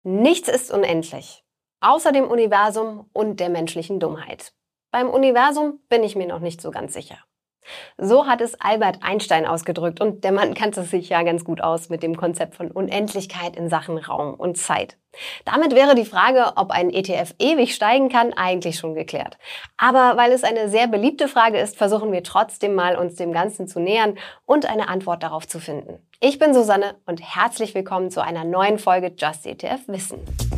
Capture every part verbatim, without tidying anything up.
Nichts ist unendlich, außer dem Universum und der menschlichen Dummheit. Beim Universum bin ich mir noch nicht so ganz sicher. So hat es Albert Einstein ausgedrückt und der Mann kannte sich ja ganz gut aus mit dem Konzept von Unendlichkeit in Sachen Raum und Zeit. Damit wäre die Frage, ob ein E T F ewig steigen kann, eigentlich schon geklärt. Aber weil es eine sehr beliebte Frage ist, versuchen wir trotzdem mal, uns dem Ganzen zu nähern und eine Antwort darauf zu finden. Ich bin Susanne und herzlich willkommen zu einer neuen Folge Just E T F Wissen.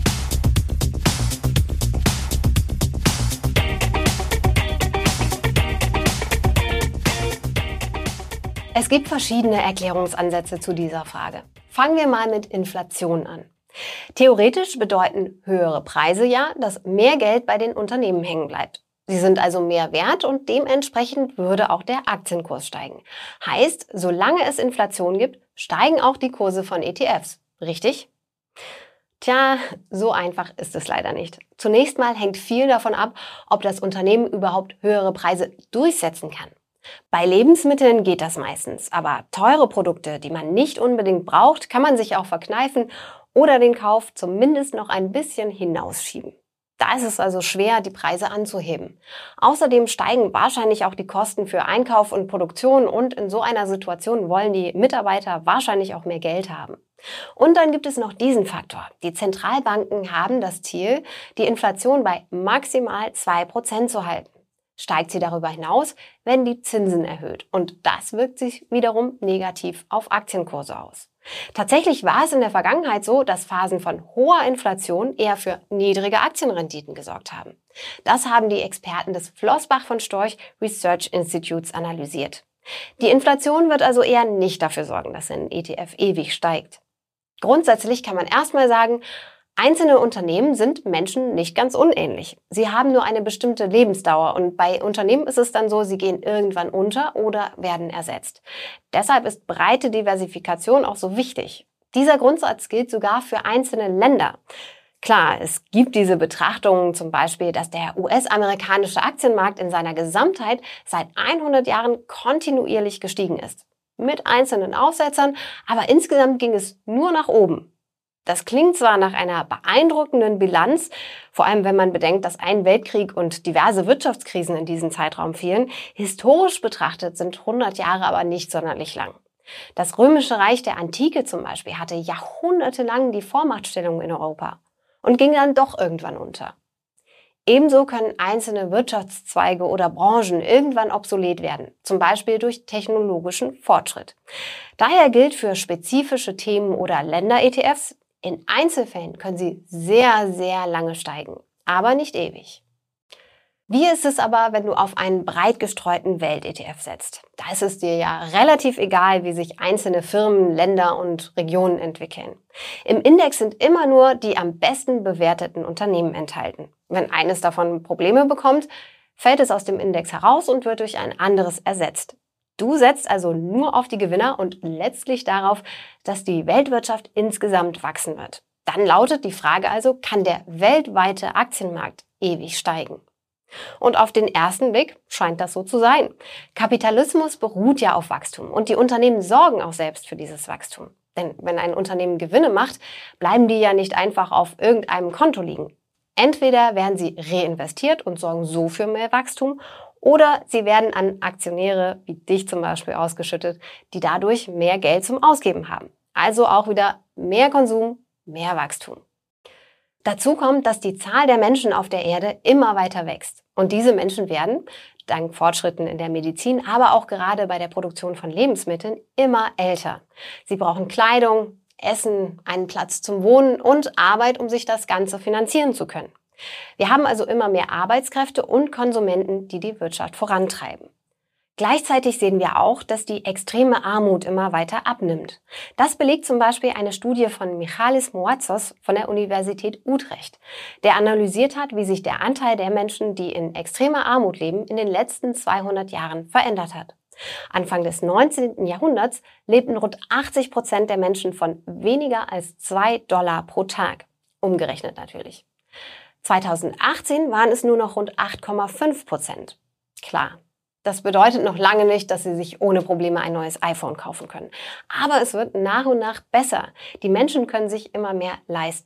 Es gibt verschiedene Erklärungsansätze zu dieser Frage. Fangen wir mal mit Inflation an. Theoretisch bedeuten höhere Preise ja, dass mehr Geld bei den Unternehmen hängen bleibt. Sie sind also mehr wert und dementsprechend würde auch der Aktienkurs steigen. Heißt, solange es Inflation gibt, steigen auch die Kurse von E T Fs. Richtig? Tja, so einfach ist es leider nicht. Zunächst mal hängt viel davon ab, ob das Unternehmen überhaupt höhere Preise durchsetzen kann. Bei Lebensmitteln geht das meistens, aber teure Produkte, die man nicht unbedingt braucht, kann man sich auch verkneifen oder den Kauf zumindest noch ein bisschen hinausschieben. Da ist es also schwer, die Preise anzuheben. Außerdem steigen wahrscheinlich auch die Kosten für Einkauf und Produktion und in so einer Situation wollen die Mitarbeiter wahrscheinlich auch mehr Geld haben. Und dann gibt es noch diesen Faktor. Die Zentralbanken haben das Ziel, die Inflation bei maximal zwei Prozent zu halten. Steigt sie darüber hinaus, werden die Zinsen erhöht und das wirkt sich wiederum negativ auf Aktienkurse aus. Tatsächlich war es in der Vergangenheit so, dass Phasen von hoher Inflation eher für niedrige Aktienrenditen gesorgt haben. Das haben die Experten des Flossbach von Storch Research Institutes analysiert. Die Inflation wird also eher nicht dafür sorgen, dass ein E T F ewig steigt. Grundsätzlich kann man erstmal sagen, einzelne Unternehmen sind Menschen nicht ganz unähnlich. Sie haben nur eine bestimmte Lebensdauer und bei Unternehmen ist es dann so, sie gehen irgendwann unter oder werden ersetzt. Deshalb ist breite Diversifikation auch so wichtig. Dieser Grundsatz gilt sogar für einzelne Länder. Klar, es gibt diese Betrachtungen, zum Beispiel, dass der U S-amerikanische Aktienmarkt in seiner Gesamtheit seit hundert Jahren kontinuierlich gestiegen ist. Mit einzelnen Aussetzern, aber insgesamt ging es nur nach oben. Das klingt zwar nach einer beeindruckenden Bilanz, vor allem wenn man bedenkt, dass ein Weltkrieg und diverse Wirtschaftskrisen in diesem Zeitraum fielen. Historisch betrachtet sind hundert Jahre aber nicht sonderlich lang. Das Römische Reich der Antike zum Beispiel hatte jahrhundertelang die Vormachtstellung in Europa und ging dann doch irgendwann unter. Ebenso können einzelne Wirtschaftszweige oder Branchen irgendwann obsolet werden, zum Beispiel durch technologischen Fortschritt. Daher gilt für spezifische Themen oder Länder-E T Fs, in Einzelfällen können sie sehr, sehr lange steigen, aber nicht ewig. Wie ist es aber, wenn du auf einen breit gestreuten Welt-E T F setzt? Da ist es dir ja relativ egal, wie sich einzelne Firmen, Länder und Regionen entwickeln. Im Index sind immer nur die am besten bewerteten Unternehmen enthalten. Wenn eines davon Probleme bekommt, fällt es aus dem Index heraus und wird durch ein anderes ersetzt. Du setzt also nur auf die Gewinner und letztlich darauf, dass die Weltwirtschaft insgesamt wachsen wird. Dann lautet die Frage also, kann der weltweite Aktienmarkt ewig steigen? Und auf den ersten Blick scheint das so zu sein. Kapitalismus beruht ja auf Wachstum und die Unternehmen sorgen auch selbst für dieses Wachstum. Denn wenn ein Unternehmen Gewinne macht, bleiben die ja nicht einfach auf irgendeinem Konto liegen. Entweder werden sie reinvestiert und sorgen so für mehr Wachstum, oder sie werden an Aktionäre wie dich zum Beispiel ausgeschüttet, die dadurch mehr Geld zum Ausgeben haben. Also auch wieder mehr Konsum, mehr Wachstum. Dazu kommt, dass die Zahl der Menschen auf der Erde immer weiter wächst. Und diese Menschen werden, dank Fortschritten in der Medizin, aber auch gerade bei der Produktion von Lebensmitteln, immer älter. Sie brauchen Kleidung, Essen, einen Platz zum Wohnen und Arbeit, um sich das Ganze finanzieren zu können. Wir haben also immer mehr Arbeitskräfte und Konsumenten, die die Wirtschaft vorantreiben. Gleichzeitig sehen wir auch, dass die extreme Armut immer weiter abnimmt. Das belegt zum Beispiel eine Studie von Michalis Moatzos von der Universität Utrecht, der analysiert hat, wie sich der Anteil der Menschen, die in extremer Armut leben, in den letzten zweihundert Jahren verändert hat. Anfang des neunzehnten Jahrhunderts lebten rund achtzig Prozent der Menschen von weniger als zwei Dollar pro Tag. Umgerechnet natürlich. zweitausendachtzehn waren es nur noch rund acht Komma fünf Prozent. Klar, das bedeutet noch lange nicht, dass Sie sich ohne Probleme ein neues iPhone kaufen können. Aber es wird nach und nach besser. Die Menschen können sich immer mehr leisten.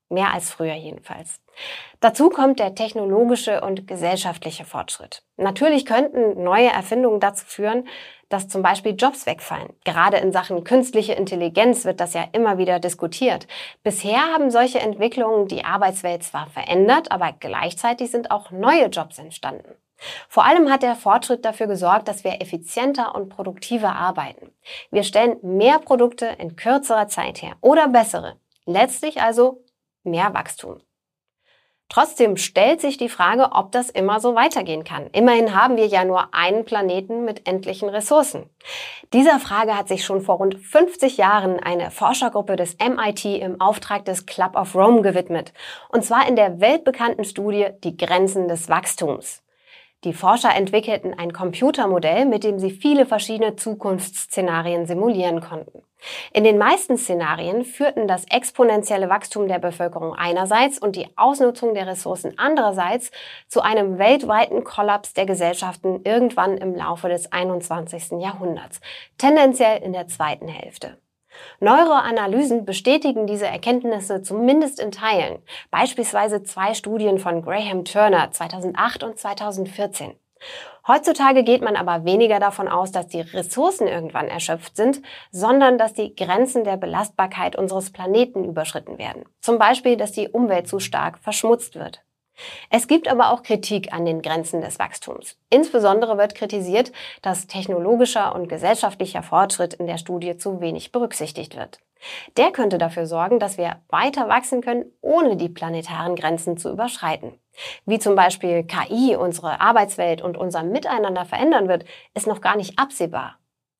Mehr als früher jedenfalls. Dazu kommt der technologische und gesellschaftliche Fortschritt. Natürlich könnten neue Erfindungen dazu führen, dass zum Beispiel Jobs wegfallen. Gerade in Sachen künstliche Intelligenz wird das ja immer wieder diskutiert. Bisher haben solche Entwicklungen die Arbeitswelt zwar verändert, aber gleichzeitig sind auch neue Jobs entstanden. Vor allem hat der Fortschritt dafür gesorgt, dass wir effizienter und produktiver arbeiten. Wir stellen mehr Produkte in kürzerer Zeit her oder bessere. Letztlich also mehr Wachstum. Trotzdem stellt sich die Frage, ob das immer so weitergehen kann. Immerhin haben wir ja nur einen Planeten mit endlichen Ressourcen. Dieser Frage hat sich schon vor rund fünfzig Jahren eine Forschergruppe des M I T im Auftrag des Club of Rome gewidmet. Und zwar in der weltbekannten Studie Die Grenzen des Wachstums. Die Forscher entwickelten ein Computermodell, mit dem sie viele verschiedene Zukunftsszenarien simulieren konnten. In den meisten Szenarien führten das exponentielle Wachstum der Bevölkerung einerseits und die Ausnutzung der Ressourcen andererseits zu einem weltweiten Kollaps der Gesellschaften irgendwann im Laufe des einundzwanzigsten Jahrhunderts, tendenziell in der zweiten Hälfte. Neuere Analysen bestätigen diese Erkenntnisse zumindest in Teilen, beispielsweise zwei Studien von Graham Turner zweitausendacht und zweitausendvierzehn. Heutzutage geht man aber weniger davon aus, dass die Ressourcen irgendwann erschöpft sind, sondern dass die Grenzen der Belastbarkeit unseres Planeten überschritten werden. Zum Beispiel, dass die Umwelt zu stark verschmutzt wird. Es gibt aber auch Kritik an den Grenzen des Wachstums. Insbesondere wird kritisiert, dass technologischer und gesellschaftlicher Fortschritt in der Studie zu wenig berücksichtigt wird. Der könnte dafür sorgen, dass wir weiter wachsen können, ohne die planetaren Grenzen zu überschreiten. Wie zum Beispiel K I unsere Arbeitswelt und unser Miteinander verändern wird, ist noch gar nicht absehbar.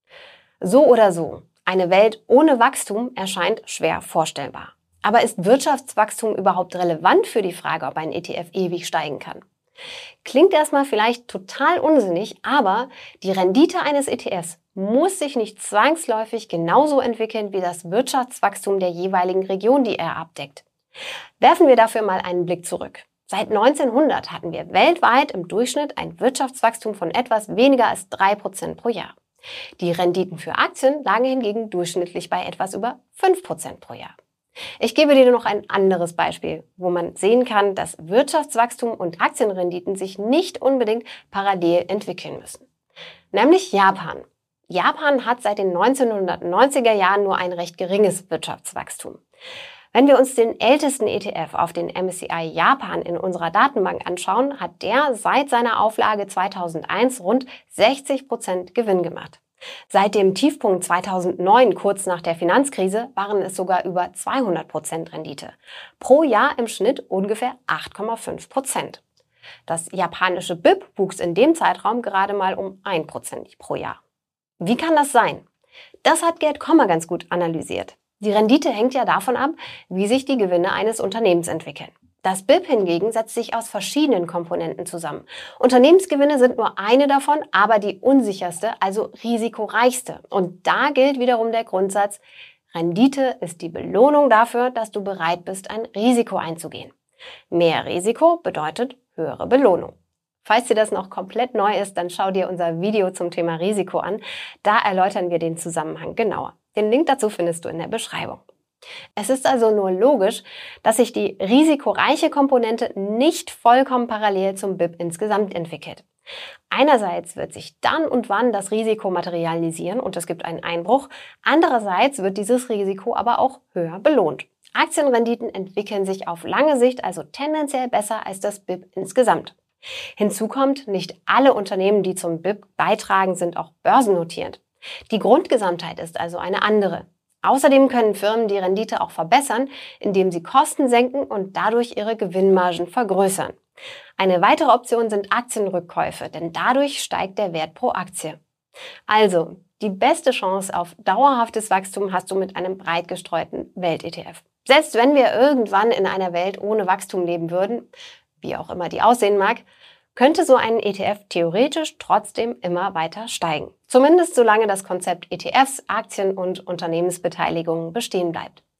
So oder so, eine Welt ohne Wachstum erscheint schwer vorstellbar. Aber ist Wirtschaftswachstum überhaupt relevant für die Frage, ob ein E T F ewig steigen kann? Klingt erstmal vielleicht total unsinnig, aber die Rendite eines E T Fs muss sich nicht zwangsläufig genauso entwickeln wie das Wirtschaftswachstum der jeweiligen Region, die er abdeckt. Werfen wir dafür mal einen Blick zurück. Seit neunzehnhundert hatten wir weltweit im Durchschnitt ein Wirtschaftswachstum von etwas weniger als drei Prozent pro Jahr. Die Renditen für Aktien lagen hingegen durchschnittlich bei etwas über fünf Prozent pro Jahr. Ich gebe dir noch ein anderes Beispiel, wo man sehen kann, dass Wirtschaftswachstum und Aktienrenditen sich nicht unbedingt parallel entwickeln müssen. Nämlich Japan. Japan hat seit den neunzehnhundertneunziger Jahren nur ein recht geringes Wirtschaftswachstum. Wenn wir uns den ältesten E T F auf den M S C I Japan in unserer Datenbank anschauen, hat der seit seiner Auflage zweitausendeins rund sechzig Prozent Gewinn gemacht. Seit dem Tiefpunkt zweitausendneun, kurz nach der Finanzkrise, waren es sogar über zweihundert Prozent Rendite. Pro Jahr im Schnitt ungefähr acht Komma fünf Prozent. Das japanische B I P wuchs in dem Zeitraum gerade mal um ein Prozent pro Jahr. Wie kann das sein? Das hat Gerd Kommer ganz gut analysiert. Die Rendite hängt ja davon ab, wie sich die Gewinne eines Unternehmens entwickeln. Das B I P hingegen setzt sich aus verschiedenen Komponenten zusammen. Unternehmensgewinne sind nur eine davon, aber die unsicherste, also risikoreichste. Und da gilt wiederum der Grundsatz, Rendite ist die Belohnung dafür, dass du bereit bist, ein Risiko einzugehen. Mehr Risiko bedeutet höhere Belohnung. Falls dir das noch komplett neu ist, dann schau dir unser Video zum Thema Risiko an. Da erläutern wir den Zusammenhang genauer. Den Link dazu findest du in der Beschreibung. Es ist also nur logisch, dass sich die risikoreiche Komponente nicht vollkommen parallel zum B I P insgesamt entwickelt. Einerseits wird sich dann und wann das Risiko materialisieren und es gibt einen Einbruch. Andererseits wird dieses Risiko aber auch höher belohnt. Aktienrenditen entwickeln sich auf lange Sicht also tendenziell besser als das B I P insgesamt. Hinzu kommt, nicht alle Unternehmen, die zum B I P beitragen, sind auch börsennotiert. Die Grundgesamtheit ist also eine andere. Außerdem können Firmen die Rendite auch verbessern, indem sie Kosten senken und dadurch ihre Gewinnmargen vergrößern. Eine weitere Option sind Aktienrückkäufe, denn dadurch steigt der Wert pro Aktie. Also, die beste Chance auf dauerhaftes Wachstum hast du mit einem breit gestreuten Welt-E T F. Selbst wenn wir irgendwann in einer Welt ohne Wachstum leben würden, wie auch immer die aussehen mag, könnte so ein E T F theoretisch trotzdem immer weiter steigen. Zumindest solange das Konzept E T Fs, Aktien und Unternehmensbeteiligungen bestehen bleibt.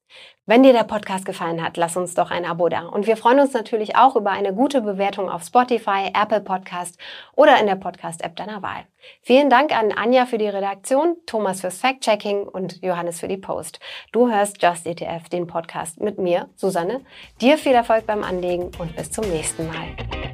Wenn dir der Podcast gefallen hat, lass uns doch ein Abo da. Und wir freuen uns natürlich auch über eine gute Bewertung auf Spotify, Apple Podcast oder in der Podcast-App deiner Wahl. Vielen Dank an Anja für die Redaktion, Thomas fürs Fact-Checking und Johannes für die Post. Du hörst Just E T F, den Podcast mit mir, Susanne. Dir viel Erfolg beim Anlegen und bis zum nächsten Mal.